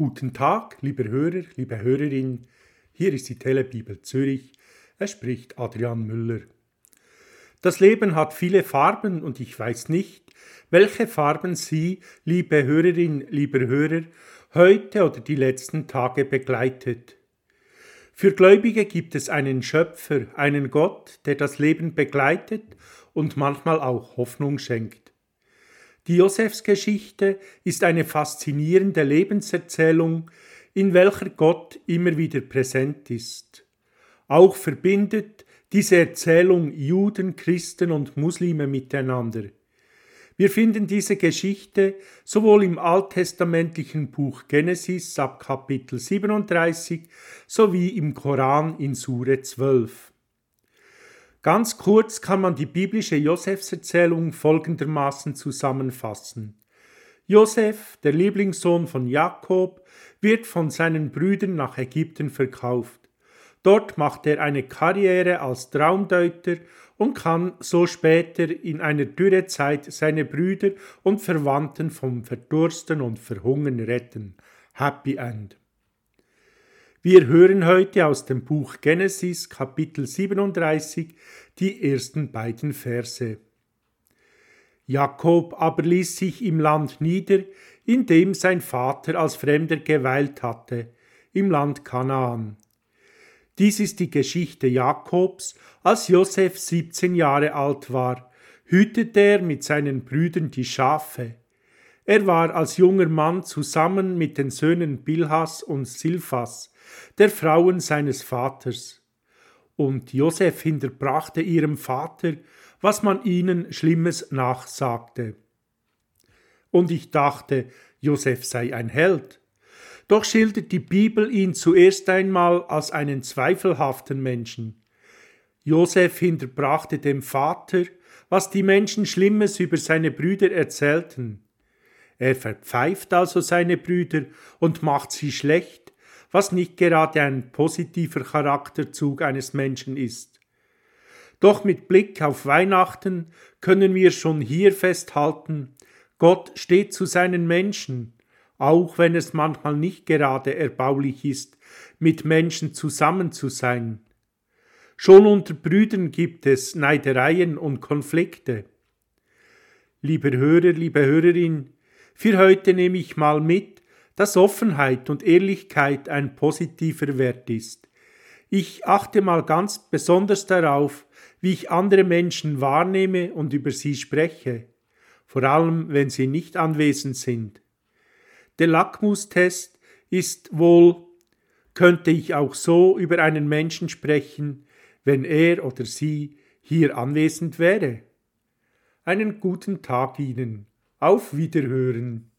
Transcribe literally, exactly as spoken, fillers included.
Guten Tag, lieber Hörer, liebe Hörerin. Hier ist die Telebibel Zürich. Es spricht Adrian Müller. Das Leben hat viele Farben und ich weiß nicht, welche Farben Sie, liebe Hörerin, lieber Hörer, heute oder die letzten Tage begleitet. Für Gläubige gibt es einen Schöpfer, einen Gott, der das Leben begleitet und manchmal auch Hoffnung schenkt. Die Josefsgeschichte ist eine faszinierende Lebenserzählung, in welcher Gott immer wieder präsent ist. Auch verbindet diese Erzählung Juden, Christen und Muslime miteinander. Wir finden diese Geschichte sowohl im alttestamentlichen Buch Genesis ab Kapitel siebenunddreißig sowie im Koran in Sure zwölf. Ganz kurz kann man die biblische Josefserzählung folgendermaßen zusammenfassen. Josef, der Lieblingssohn von Jakob, wird von seinen Brüdern nach Ägypten verkauft. Dort macht er eine Karriere als Traumdeuter und kann so später in einer Dürrezeit seine Brüder und Verwandten vom Verdursten und Verhungern retten. Happy End. Wir hören heute aus dem Buch Genesis, Kapitel siebenunddreißig, die ersten beiden Verse. Jakob aber ließ sich im Land nieder, in dem sein Vater als Fremder geweilt hatte, im Land Kanaan. Dies ist die Geschichte Jakobs, als Josef siebzehn Jahre alt war, hütete er mit seinen Brüdern die Schafe. Er war als junger Mann zusammen mit den Söhnen Bilhas und Silphas, der Frauen seines Vaters. Und Josef hinterbrachte ihrem Vater, was man ihnen Schlimmes nachsagte. Und ich dachte, Josef sei ein Held. Doch schildert die Bibel ihn zuerst einmal als einen zweifelhaften Menschen. Josef hinterbrachte dem Vater, was die Menschen Schlimmes über seine Brüder erzählten. Er verpfeift also seine Brüder und macht sie schlecht, was nicht gerade ein positiver Charakterzug eines Menschen ist. Doch mit Blick auf Weihnachten können wir schon hier festhalten, Gott steht zu seinen Menschen, auch wenn es manchmal nicht gerade erbaulich ist, mit Menschen zusammen zu sein. Schon unter Brüdern gibt es Neidereien und Konflikte. Lieber Hörer, liebe Hörerin, für heute nehme ich mal mit, dass Offenheit und Ehrlichkeit ein positiver Wert ist. Ich achte mal ganz besonders darauf, wie ich andere Menschen wahrnehme und über sie spreche, vor allem wenn sie nicht anwesend sind. Der Lackmustest ist wohl, könnte ich auch so über einen Menschen sprechen, wenn er oder sie hier anwesend wäre. Einen guten Tag Ihnen. Auf Wiederhören.